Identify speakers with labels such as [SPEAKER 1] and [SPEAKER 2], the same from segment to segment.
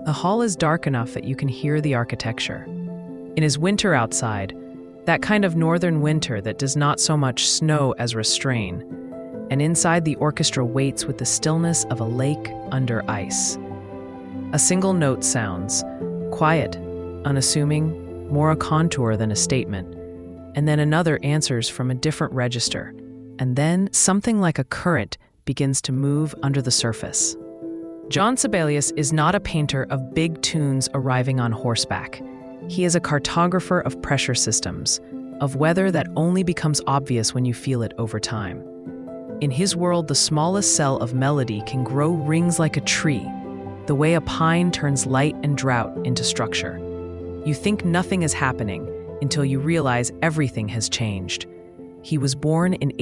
[SPEAKER 1] The hall is dark enough that you can hear the architecture. It is winter outside, that kind of northern winter that does not so much snow as restrain, and inside the orchestra waits with the stillness of a lake under ice. A single note sounds, quiet, unassuming, more a contour than a statement, and then another answers from a different register, and then something like a current begins to move under the surface. John Sibelius is not a painter of big tunes arriving on horseback. He is a cartographer of pressure systems, of weather that only becomes obvious when you feel it over time. In his world, the smallest cell of melody can grow rings like a tree, the way a pine turns light and drought into structure. You think nothing is happening until you realize everything has changed. He was born in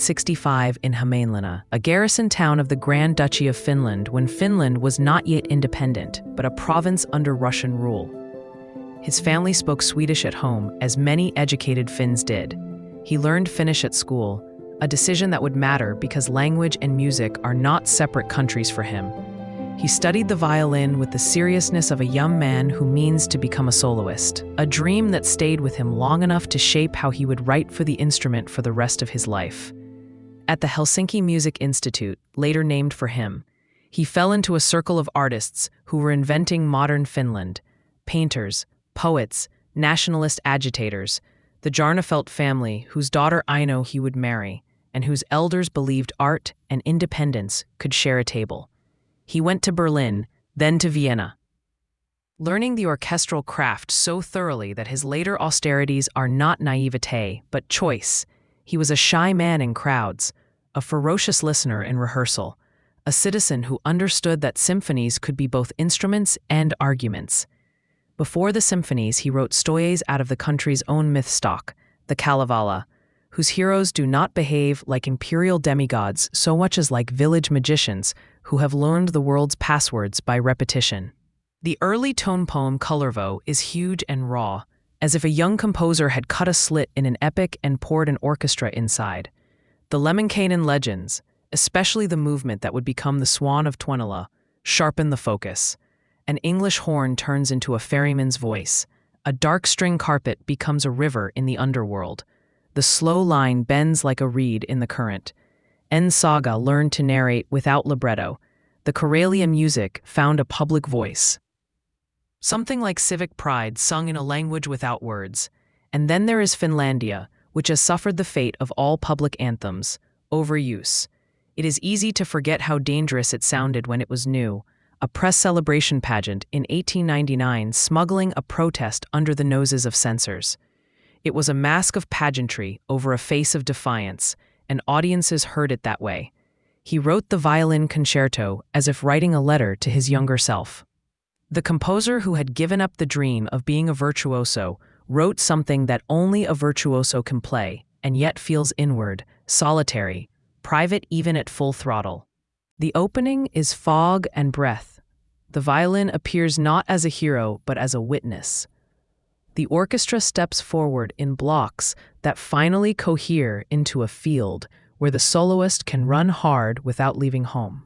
[SPEAKER 1] 1865 in Hämeenlinna, a garrison town of the Grand Duchy of Finland when Finland was not yet independent, but a province under Russian rule. His family spoke Swedish at home, as many educated Finns did. He learned Finnish at school, a decision that would matter because language and music are not separate countries for him. He studied the violin with the seriousness of a young man who means to become a soloist, a dream that stayed with him long enough to shape how he would write for the instrument for the rest of his life. At the Helsinki Music Institute, later named for him, he fell into a circle of artists who were inventing modern Finland: painters, poets, nationalist agitators, the Jarnefelt family whose daughter Aino he would marry, and whose elders believed art and independence could share a table. He went to Berlin, then to Vienna, learning the orchestral craft so thoroughly that his later austerities are not naivete, but choice. He was a shy man in crowds, a ferocious listener in rehearsal, a citizen who understood that symphonies could be both instruments and arguments. Before the symphonies, he wrote stories out of the country's own myth stock, the Kalevala, whose heroes do not behave like imperial demigods so much as like village magicians who have learned the world's passwords by repetition. The early tone poem Kullervo is huge and raw, as if a young composer had cut a slit in an epic and poured an orchestra inside. The Lemminkainen legends, especially the movement that would become the Swan of Tuonela, sharpen the focus. An English horn turns into a ferryman's voice. A dark string carpet becomes a river in the underworld. The slow line bends like a reed in the current. En Saga learned to narrate without libretto. The Karelia music found a public voice. Something like civic pride sung in a language without words. And then there is Finlandia, which has suffered the fate of all public anthems: overuse. It is easy to forget how dangerous it sounded when it was new. A press celebration pageant in 1899 smuggling a protest under the noses of censors. It was a mask of pageantry over a face of defiance, and audiences heard it that way. He wrote the violin concerto as if writing a letter to his younger self. The composer who had given up the dream of being a virtuoso wrote something that only a virtuoso can play, and yet feels inward, solitary, private even at full throttle. The opening is fog and breath. The violin appears not as a hero, but as a witness. The orchestra steps forward in blocks that finally cohere into a field where the soloist can run hard without leaving home.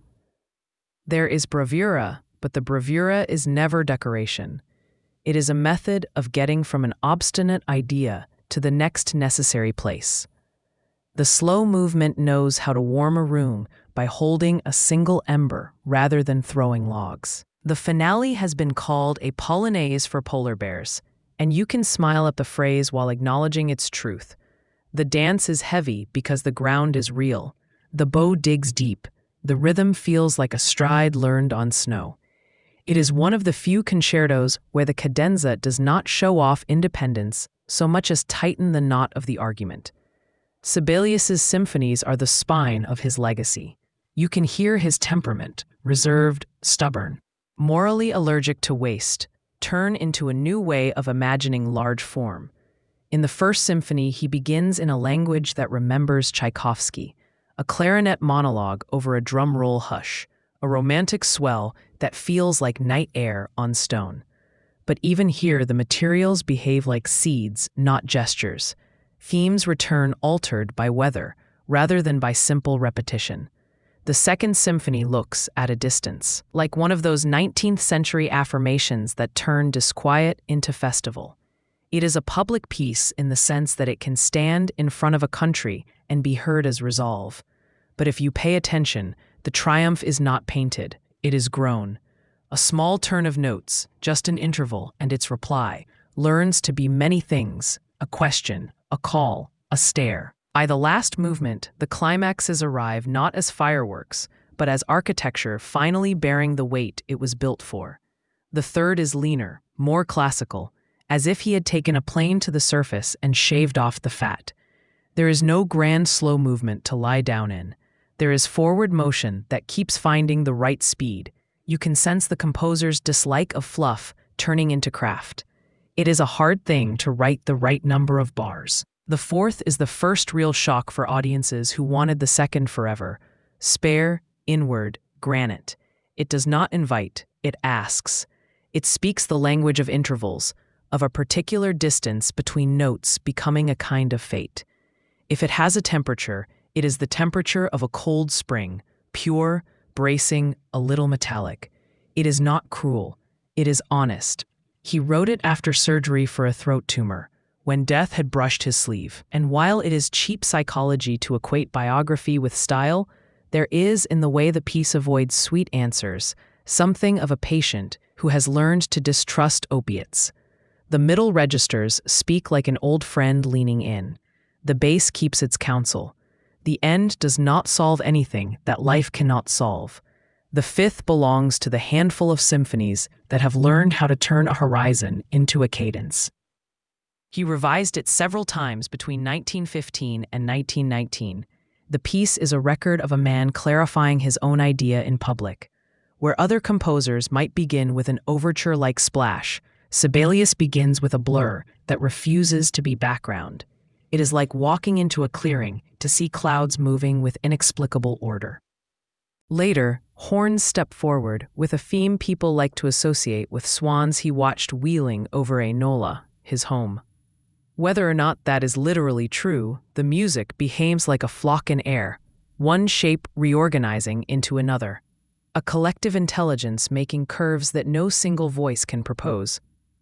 [SPEAKER 1] There is bravura, but the bravura is never decoration. It is a method of getting from an obstinate idea to the next necessary place. The slow movement knows how to warm a room by holding a single ember rather than throwing logs. The finale has been called a polonaise for polar bears, and you can smile at the phrase while acknowledging its truth. The dance is heavy because the ground is real. The bow digs deep. The rhythm feels like a stride learned on snow. It is one of the few concertos where the cadenza does not show off independence so much as tighten the knot of the argument. Sibelius's symphonies are the spine of his legacy. You can hear his temperament, reserved, stubborn, morally allergic to waste, turn into a new way of imagining large form. In the first symphony, he begins in a language that remembers Tchaikovsky, a clarinet monologue over a drum roll hush, a romantic swell that feels like night air on stone. But even here, the materials behave like seeds, not gestures. Themes return altered by weather, rather than by simple repetition. The Second Symphony looks at a distance, like one of those 19th century affirmations that turn disquiet into festival. It is a public piece in the sense that it can stand in front of a country and be heard as resolve. But if you pay attention, the triumph is not painted, it is grown. A small turn of notes, just an interval and its reply, learns to be many things: a question, a call, a stare. By the last movement, the climaxes arrive not as fireworks, but as architecture finally bearing the weight it was built for. The third is leaner, more classical, as if he had taken a plane to the surface and shaved off the fat. There is no grand slow movement to lie down in. There is forward motion that keeps finding the right speed. You can sense the composer's dislike of fluff turning into craft. It is a hard thing to write the right number of bars. The fourth is the first real shock for audiences who wanted the second forever. Spare, inward, granite. It does not invite, it asks. It speaks the language of intervals, of a particular distance between notes becoming a kind of fate. If it has a temperature, it is the temperature of a cold spring, pure, bracing, a little metallic. It is not cruel. It is honest. He wrote it after surgery for a throat tumor, when death had brushed his sleeve. And while it is cheap psychology to equate biography with style, there is, in the way the piece avoids sweet answers, something of a patient who has learned to distrust opiates. The middle registers speak like an old friend leaning in. The bass keeps its counsel. The end does not solve anything that life cannot solve. The fifth belongs to the handful of symphonies that have learned how to turn a horizon into a cadence. He revised it several times between 1915 and 1919. The piece is a record of a man clarifying his own idea in public. Where other composers might begin with an overture-like splash, Sibelius begins with a blur that refuses to be background. It is like walking into a clearing to see clouds moving with inexplicable order. Later, horns step forward with a theme people like to associate with swans he watched wheeling over Enola, his home. Whether or not that is literally true, the music behaves like a flock in air, one shape reorganizing into another. A collective intelligence making curves that no single voice can propose.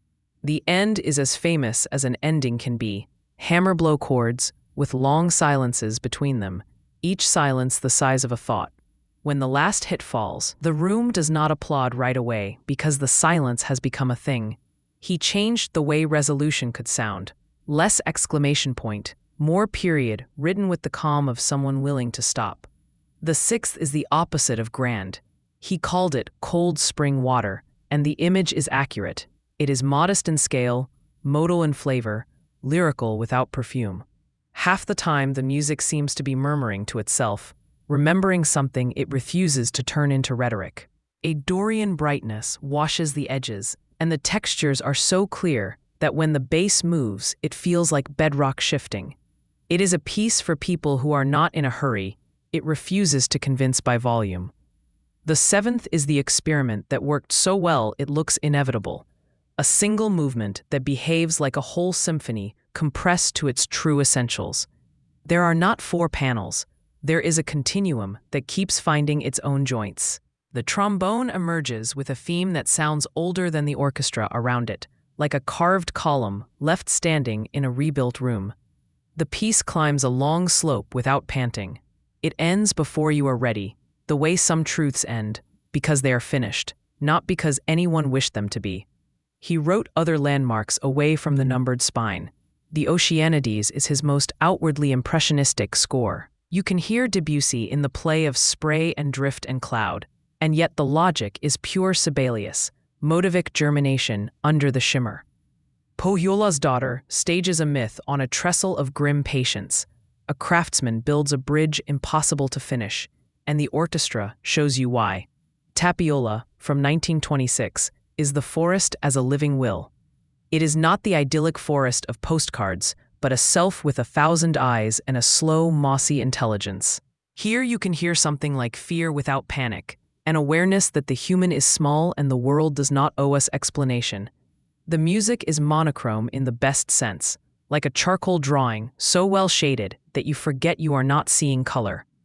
[SPEAKER 1] The end is as famous as an ending can be. Hammer blow chords, with long silences between them, each silence the size of a thought. When the last hit falls, the room does not applaud right away because the silence has become a thing. He changed the way resolution could sound. Less exclamation point, more period, written with the calm of someone willing to stop. The sixth is the opposite of grand. He called it cold spring water, and the image is accurate. It is modest in scale, modal in flavor, lyrical without perfume. Half the time the music seems to be murmuring to itself, remembering something it refuses to turn into rhetoric. A Dorian brightness washes the edges, and the textures are so clear that when the bass moves, it feels like bedrock shifting. It is a piece for people who are not in a hurry. It refuses to convince by volume. The seventh is the experiment that worked so well it looks inevitable. A single movement that behaves like a whole symphony compressed to its true essentials. There are not four panels. There is a continuum that keeps finding its own joints. The trombone emerges with a theme that sounds older than the orchestra around it, like a carved column left standing in a rebuilt room. The piece climbs a long slope without panting. It ends before you are ready, the way some truths end, because they are finished, not because anyone wished them to be. He wrote other landmarks away from the numbered spine. The Oceanides is his most outwardly impressionistic score. You can hear Debussy in the play of spray and drift and cloud, and yet the logic is pure Sibelius, motivic germination under the shimmer. Pohjola's Daughter stages a myth on a trestle of grim patience. A craftsman builds a bridge impossible to finish, and the orchestra shows you why. Tapiola, from 1926, is the forest as a living will. It is not the idyllic forest of postcards, but a self with 1,000 eyes and a slow, mossy intelligence. Here you can hear something like fear without panic, an awareness that the human is small and the world does not owe us explanation. The music is monochrome in the best sense, like a charcoal drawing so well shaded that you forget you are not seeing color.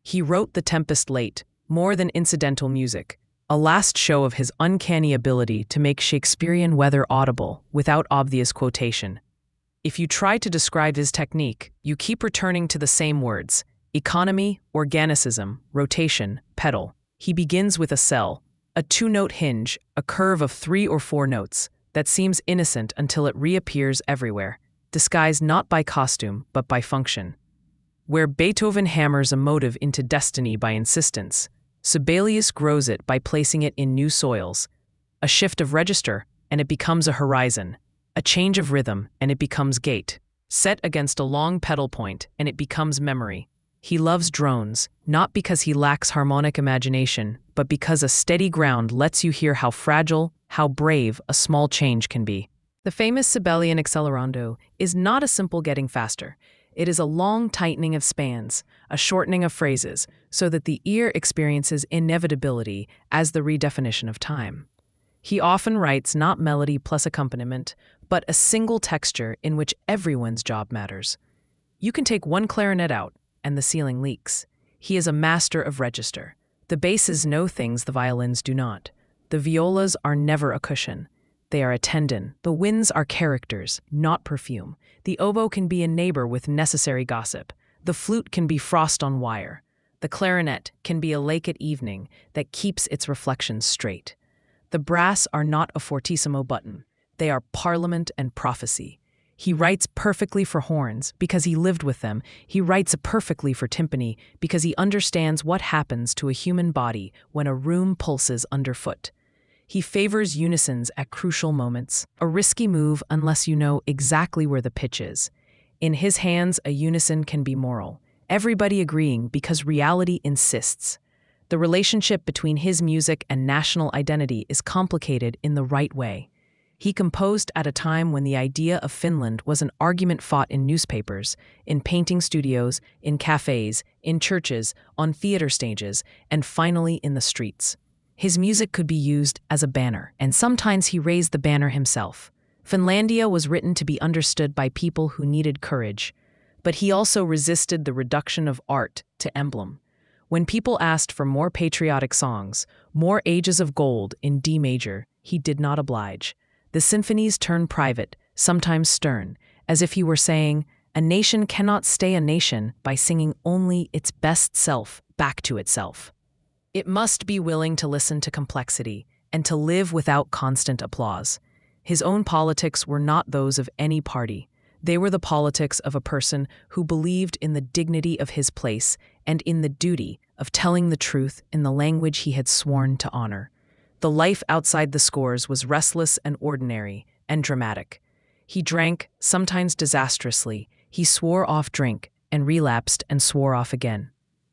[SPEAKER 1] He wrote The Tempest late, more than incidental music, a last show of his uncanny ability to make Shakespearean weather audible without obvious quotation. If you try to describe his technique, you keep returning to the same words: economy, organicism, rotation, pedal. He begins with a cell, a two-note hinge, a curve of 3 or 4 notes that seems innocent until it reappears everywhere, disguised not by costume but by function. Where Beethoven hammers a motive into destiny by insistence, Sibelius grows it by placing it in new soils. A shift of register, and it becomes a horizon. A change of rhythm, and it becomes gait. Set against a long pedal point, and it becomes memory. He loves drones, not because he lacks harmonic imagination, but because a steady ground lets you hear how fragile, how brave a small change can be. The famous Sibelian accelerando is not a simple getting faster. It is a long tightening of spans, a shortening of phrases, so that the ear experiences inevitability as the redefinition of time. He often writes not melody plus accompaniment, but a single texture in which everyone's job matters. You can take one clarinet out, and the ceiling leaks. He is a master of register. The basses know things the violins do not. The violas are never a cushion. They are a tendon. The winds are characters, not perfume. The oboe can be a neighbor with necessary gossip. The flute can be frost on wire. The clarinet can be a lake at evening that keeps its reflections straight. The brass are not a fortissimo button. They are parliament and prophecy. He writes perfectly for horns because he lived with them. He writes perfectly for timpani because he understands what happens to a human body when a room pulses underfoot. He favors unisons at crucial moments, a risky move unless you know exactly where the pitch is. In his hands, a unison can be moral, everybody agreeing because reality insists. The relationship between his music and national identity is complicated in the right way. He composed at a time when the idea of Finland was an argument fought in newspapers, in painting studios, in cafes, in churches, on theater stages, and finally in the streets. His music could be used as a banner, and sometimes he raised the banner himself. Finlandia was written to be understood by people who needed courage, but he also resisted the reduction of art to emblem. When people asked for more patriotic songs, more Ages of Gold in D major, he did not oblige. The symphonies turned private, sometimes stern, as if he were saying, a nation cannot stay a nation by singing only its best self back to itself. It must be willing to listen to complexity and to live without constant applause. His own politics were not those of any party. They were the politics of a person who believed in the dignity of his place and in the duty of telling the truth in the language he had sworn to honor. The life outside the scores was restless and ordinary and dramatic. He drank, sometimes disastrously. He swore off drink and relapsed and swore off again.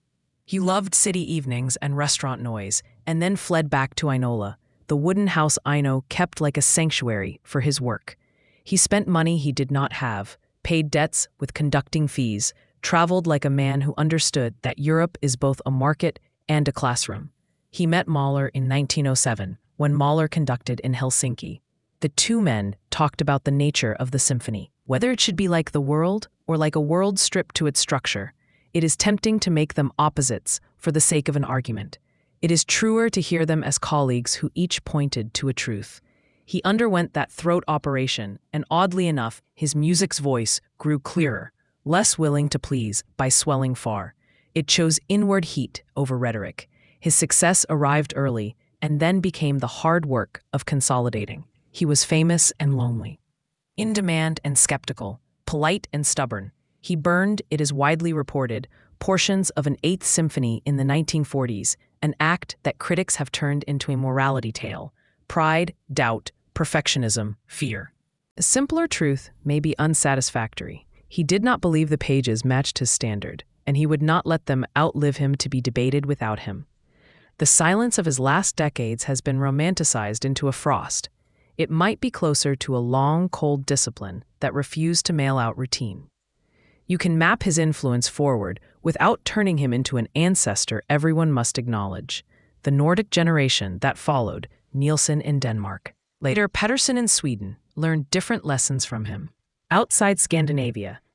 [SPEAKER 1] He loved city evenings and restaurant noise, and then fled back to Ainola, the wooden house Aino kept like a sanctuary for his work. He spent money he did not have, paid debts with conducting fees, traveled like a man who understood that Europe is both a market and a classroom. He met Mahler in 1907, when Mahler conducted in Helsinki. The two men talked about the nature of the symphony, whether it should be like the world or like a world stripped to its structure. It is tempting to make them opposites for the sake of an argument. It is truer to hear them as colleagues who each pointed to a truth. He underwent that throat operation, and oddly enough, his music's voice grew clearer, less willing to please by swelling far. It chose inward heat over rhetoric. His success arrived early and then became the hard work of consolidating. He was famous and lonely, in demand and skeptical, polite and stubborn. He burned, it is widely reported, portions of an Eighth Symphony in the 1940s, an act that critics have turned into a morality tale. Pride, doubt, perfectionism, fear. A simpler truth may be unsatisfactory. He did not believe the pages matched his standard, and he would not let them outlive him to be debated without him. The silence of his last decades has been romanticized into a frost. It might be closer to a long, cold discipline that refused to mail out routine. You can map his influence forward without turning him into an ancestor everyone must acknowledge. The Nordic generation that followed, Nielsen in Denmark, later Pettersson in Sweden, learned different lessons from him. Outside Scandinavia,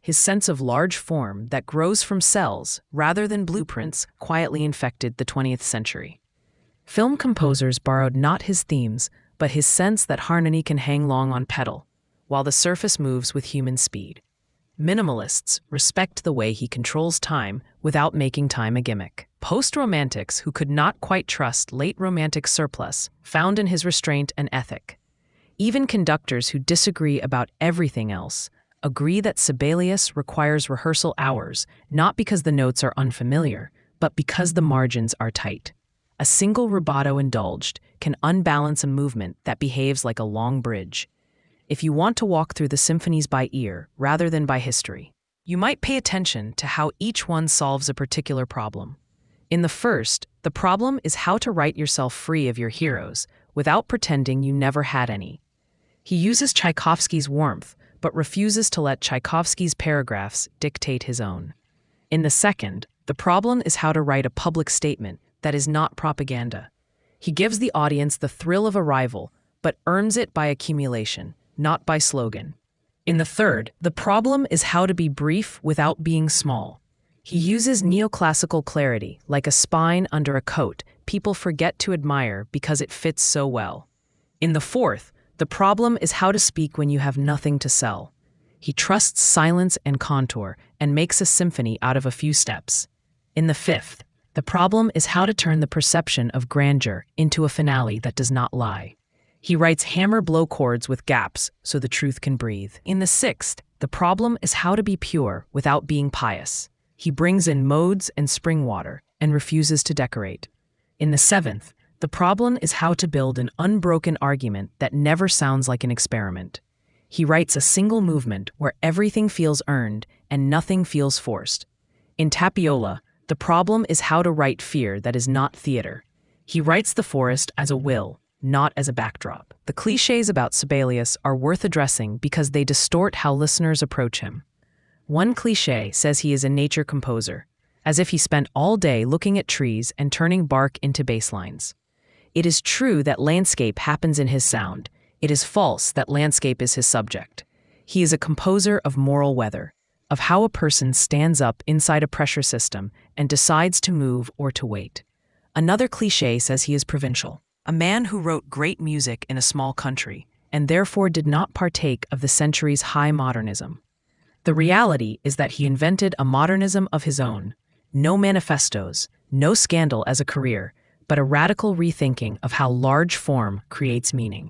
[SPEAKER 1] His sense of large form that grows from cells rather than blueprints quietly infected the 20th century. Film composers borrowed not his themes, but his sense that harmony can hang long on pedal, while the surface moves with human speed. Minimalists respect the way he controls time without making time a gimmick. Post-romantics who could not quite trust late romantic surplus found in his restraint and ethic. Even conductors who disagree about everything else agree that Sibelius requires rehearsal hours, not because the notes are unfamiliar, but because the margins are tight. A single rubato indulged can unbalance a movement that behaves like a long bridge. If you want to walk through the symphonies by ear rather than by history, you might pay attention to how each one solves a particular problem. In the first, the problem is how to write yourself free of your heroes without pretending you never had any. He uses Tchaikovsky's warmth, but refuses to let Tchaikovsky's paragraphs dictate his own. In the second, the problem is how to write a public statement that is not propaganda. He gives the audience the thrill of arrival, but earns it by accumulation, not by slogan. In the third, the problem is how to be brief without being small. He uses neoclassical clarity, like a spine under a coat people forget to admire because it fits so well. In the fourth, the problem is how to speak when you have nothing to sell. He trusts silence and contour and makes a symphony out of a few steps. In the fifth, the problem is how to turn the perception of grandeur into a finale that does not lie. He writes hammer-blow chords with gaps so the truth can breathe. In the sixth, the problem is how to be pure without being pious. He brings in modes and spring water and refuses to decorate. In the seventh, the problem is how to build an unbroken argument that never sounds like an experiment. He writes a single movement where everything feels earned and nothing feels forced. In Tapiola, the problem is how to write fear that is not theater. He writes the forest as a will, not as a backdrop. The cliches about Sibelius are worth addressing because they distort how listeners approach him. One cliché says he is a nature composer, as if he spent all day looking at trees and turning bark into bass lines. It is true that landscape happens in his sound. It is false that landscape is his subject. He is a composer of moral weather, of how a person stands up inside a pressure system and decides to move or to wait. Another cliché says he is provincial, a man who wrote great music in a small country and therefore did not partake of the century's high modernism. The reality is that he invented a modernism of his own. No manifestos, no scandal as a career, but a radical rethinking of how large form creates meaning.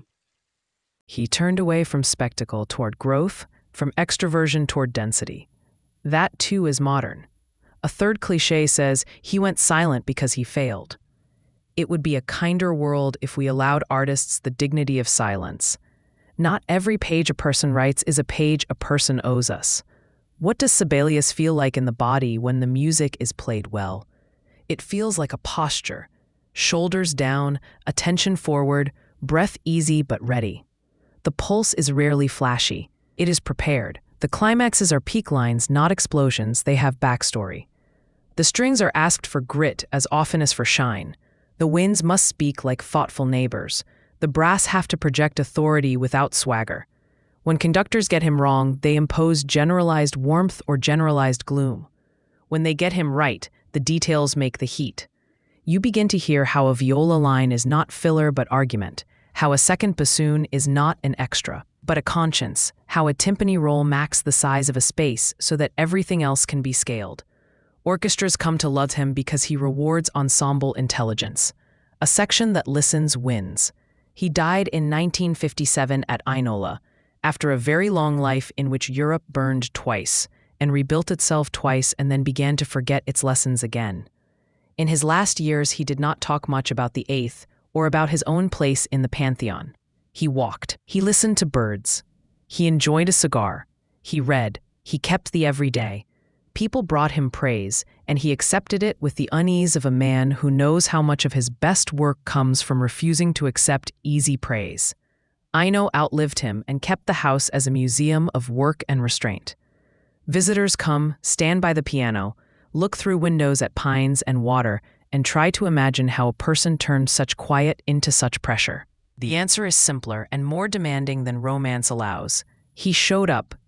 [SPEAKER 1] He turned away from spectacle toward growth, from extroversion toward density. That too is modern. A third cliché says he went silent because he failed. It would be a kinder world if we allowed artists the dignity of silence. Not every page a person writes is a page a person owes us. What does Sibelius feel like in the body when the music is played well? It feels like a posture. Shoulders down, attention forward, breath easy but ready. The pulse is rarely flashy. It is prepared. The climaxes are peak lines, not explosions. They have backstory. The strings are asked for grit as often as for shine. The winds must speak like thoughtful neighbors. The brass have to project authority without swagger. When conductors get him wrong, they impose generalized warmth or generalized gloom. When they get him right, the details make the heat. You begin to hear how a viola line is not filler but argument, how a second bassoon is not an extra, but a conscience, how a timpani roll macks the size of a space so that everything else can be scaled. Orchestras come to love him because he rewards ensemble intelligence. A section that listens wins. He died in 1957 at Ainola, after a very long life in which Europe burned twice, and rebuilt itself twice and then began to forget its lessons again. In his last years, he did not talk much about the Eighth or about his own place in the pantheon. He walked. He listened to birds. He enjoyed a cigar. He read. He kept the everyday. People brought him praise, and he accepted it with the unease of a man who knows how much of his best work comes from refusing to accept easy praise. Aino outlived him and kept the house as a museum of work and restraint. Visitors come, stand by the piano, look through windows at pines and water, and try to imagine how a person turned such quiet into such pressure. The answer is simpler and more demanding than romance allows. He showed up,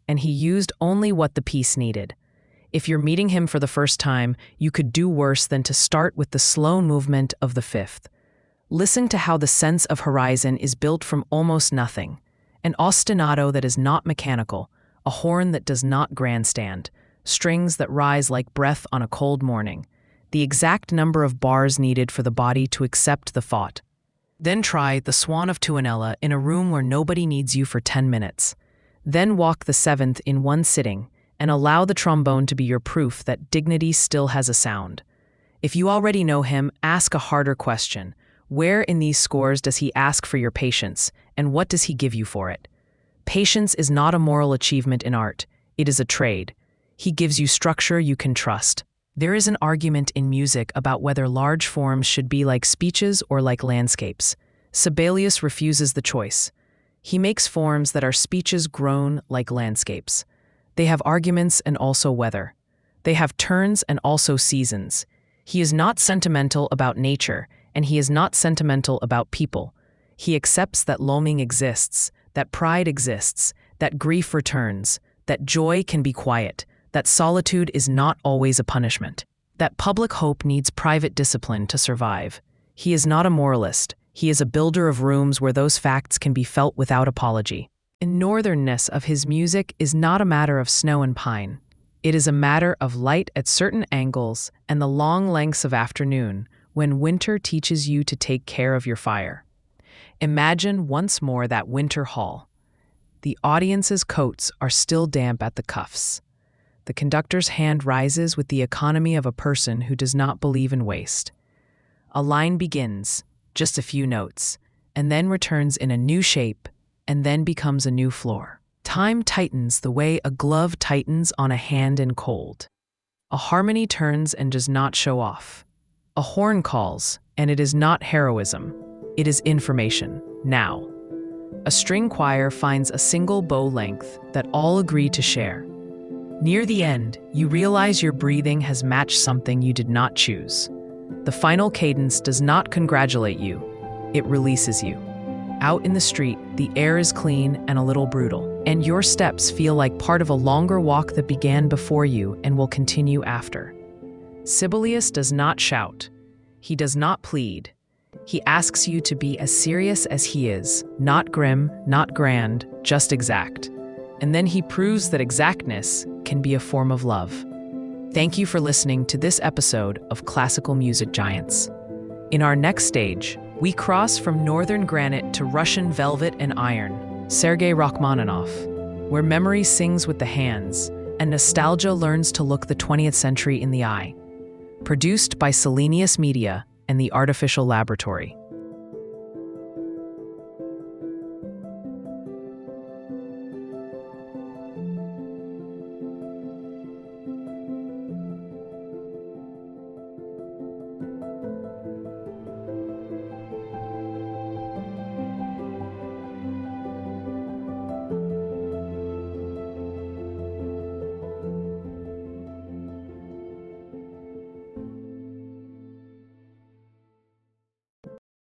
[SPEAKER 1] and he used only what the piece needed. If you're meeting him for the first time, you could do worse than to start with the slow movement of the fifth. Listen to how the sense of horizon is built from almost nothing. An ostinato that is not mechanical, a horn that does not grandstand, strings that rise like breath on a cold morning, the exact number of bars needed for the body to accept the thought. Then try the Swan of Tuonela in a room where nobody needs you for 10 minutes. Then walk the seventh in one sitting, and allow the trombone to be your proof that dignity still has a sound. If you already know him, ask a harder question. Where in these scores does he ask for your patience, and what does he give you for it? Patience is not a moral achievement in art. It is a trade. He gives you structure you can trust. There is an argument in music about whether large forms should be like speeches or like landscapes. Sibelius refuses the choice. He makes forms that are speeches grown like landscapes. They have arguments and also weather. They have turns and also seasons. He is not sentimental about nature, and he is not sentimental about people. He accepts that longing exists, that pride exists, that grief returns, that joy can be quiet, that solitude is not always a punishment, that public hope needs private discipline to survive. He is not a moralist. He is a builder of rooms where those facts can be felt without apology. The northernness of his music is not a matter of snow and pine. It is a matter of light at certain angles and the long lengths of afternoon when winter teaches you to take care of your fire. Imagine once more that winter hall. The audience's coats are still damp at the cuffs. The conductor's hand rises with the economy of a person who does not believe in waste. A line begins, just a few notes, and then returns in a new shape, and then becomes a new floor. Time tightens the way a glove tightens on a hand in cold. A harmony turns and does not show off. A horn calls, and it is not heroism. It is information, now. A string choir finds a single bow length that all agree to share. Near the end, you realize your breathing has matched something you did not choose. The final cadence does not congratulate you. It releases you. Out in the street, the air is clean and a little brutal, and your steps feel like part of a longer walk that began before you and will continue after. Sibelius does not shout. He does not plead. He asks you to be as serious as he is, not grim, not grand, just exact. And then he proves that exactness can be a form of love. Thank you for listening to this episode of Classical Music Giants. In our next stage, we cross from northern granite to Russian velvet and iron, Sergei Rachmaninoff, where memory sings with the hands and nostalgia learns to look the 20th century in the eye. Produced by Selenius Media and the Artificial Laboratory.